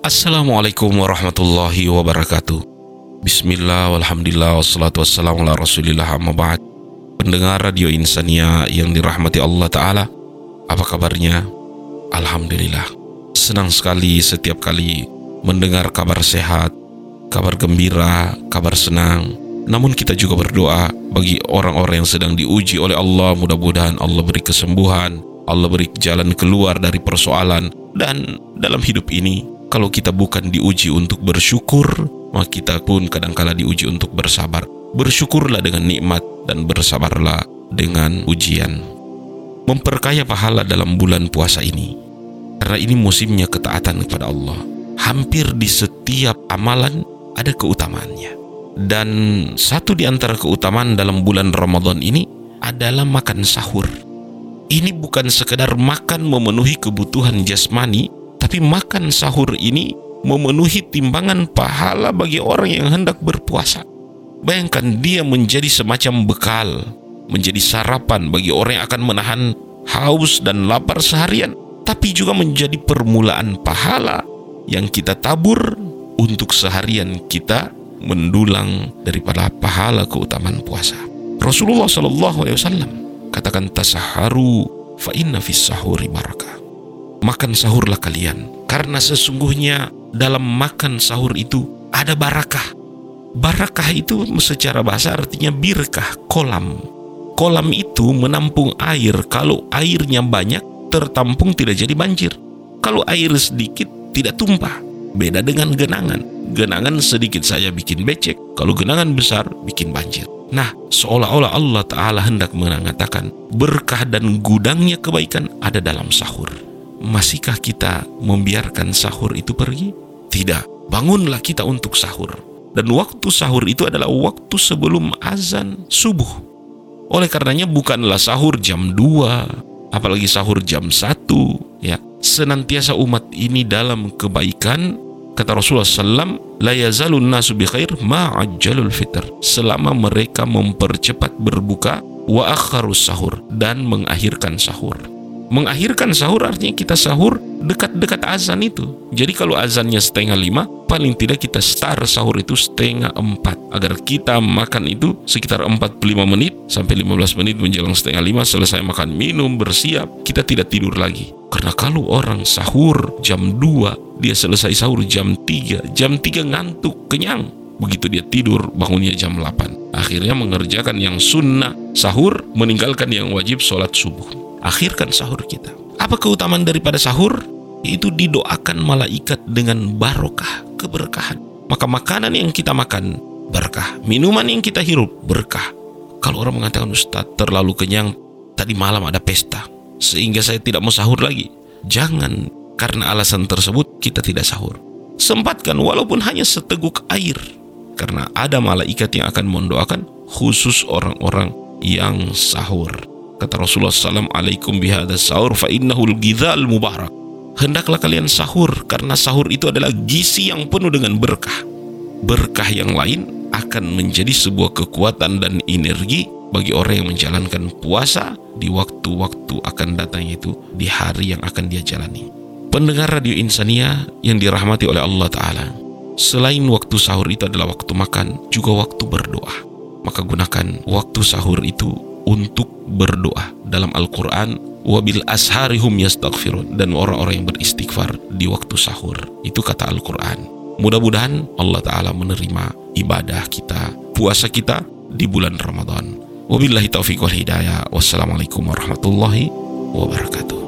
Assalamualaikum warahmatullahi wabarakatuh. Bismillah, walhamdulillah, wassalatu wassalamu ala rasulillah, amma ba'd. Pendengar Radio Insania yang dirahmati Allah Ta'ala, apa kabarnya? Alhamdulillah. Senang sekali setiap kali mendengar kabar sehat, kabar gembira, kabar senang. Namun kita juga berdoa bagi orang-orang yang sedang diuji oleh Allah. Mudah-mudahan Allah beri kesembuhan, Allah beri jalan keluar dari persoalan. Dan dalam hidup ini, kalau kita bukan diuji untuk bersyukur, maka kita pun kadangkala diuji untuk bersabar. Bersyukurlah dengan nikmat dan bersabarlah dengan ujian. Memperkaya pahala dalam bulan puasa ini, karena ini musimnya ketaatan kepada Allah. Hampir di setiap amalan ada keutamaannya. Dan satu di antara keutamaan dalam bulan Ramadan ini adalah makan sahur. Ini bukan sekedar makan memenuhi kebutuhan jasmani, tapi makan sahur ini memenuhi timbangan pahala bagi orang yang hendak berpuasa. Bayangkan, dia menjadi semacam bekal, menjadi sarapan bagi orang yang akan menahan haus dan lapar seharian, tapi juga menjadi permulaan pahala yang kita tabur untuk seharian kita mendulang daripada pahala keutamaan puasa. Rasulullah SAW katakan, tasaharu fa inna fis sahuri barakah. Makan sahurlah kalian, karena sesungguhnya dalam makan sahur itu ada barakah. Barakah itu secara bahasa artinya birkah, kolam. Kolam itu menampung air. Kalau airnya banyak, tertampung, tidak jadi banjir. Kalau air sedikit, tidak tumpah. Beda dengan genangan. Genangan sedikit saja bikin becek, kalau genangan besar bikin banjir. Nah, seolah-olah Allah Ta'ala hendak mengatakan berkah dan gudangnya kebaikan ada dalam sahur. Masihkah kita membiarkan sahur itu pergi? Tidak. Bangunlah kita untuk sahur. Dan waktu sahur itu adalah waktu sebelum azan subuh. Oleh karenanya bukanlah sahur jam 2, apalagi sahur jam 1. Ya, senantiasa umat ini dalam kebaikan. Kata Rasulullah SAW, la yazalun nasu bi khair ma'ajjalul fitr. Selama mereka mempercepat berbuka, wa akharus sahur, dan mengakhirkan sahur. Mengakhirkan sahur artinya kita sahur dekat-dekat azan itu. Jadi kalau azannya 4:30, paling tidak kita start sahur itu 4:30, agar kita makan itu sekitar 45 menit sampai 15 menit menjelang 4:30, selesai makan minum, bersiap, kita tidak tidur lagi. Karena kalau orang sahur jam 2, dia selesai sahur jam 3, jam 3 ngantuk, kenyang. Begitu dia tidur, bangunnya jam 8. Akhirnya mengerjakan yang sunnah sahur, meninggalkan yang wajib sholat subuh. Akhirkan sahur kita. Apa keutamaan daripada sahur? Itu didoakan malaikat dengan barokah, keberkahan. Maka makanan yang kita makan berkah, minuman yang kita hirup berkah. Kalau orang mengatakan, Ustaz, terlalu kenyang, tadi malam ada pesta, sehingga saya tidak mau sahur lagi. Jangan karena alasan tersebut kita tidak sahur. Sempatkan walaupun hanya seteguk air, karena ada malaikat yang akan mendoakan khusus orang-orang yang sahur. Kata Rasulullah SAW, alaikum bihada sahur fa innahul ghidhal mubarak. Hendaklah kalian sahur, karena sahur itu adalah gizi yang penuh dengan berkah. Berkah yang lain akan menjadi sebuah kekuatan dan energi bagi orang yang menjalankan puasa di waktu-waktu akan datang, itu di hari yang akan dia jalani. Pendengar Radio Insania yang dirahmati oleh Allah Ta'ala, selain waktu sahur itu adalah waktu makan, juga waktu berdoa. Maka gunakan waktu sahur itu untuk berdoa. Dalam Al-Quran, wabil asharihum yastaghfirun, dan orang-orang yang beristighfar di waktu sahur. Itu kata Al-Quran. Mudah-mudahan Allah Ta'ala menerima ibadah kita, puasa kita di bulan Ramadan. Wabillahi taufiq wal hidayah. Wassalamualaikum warahmatullahi wabarakatuh.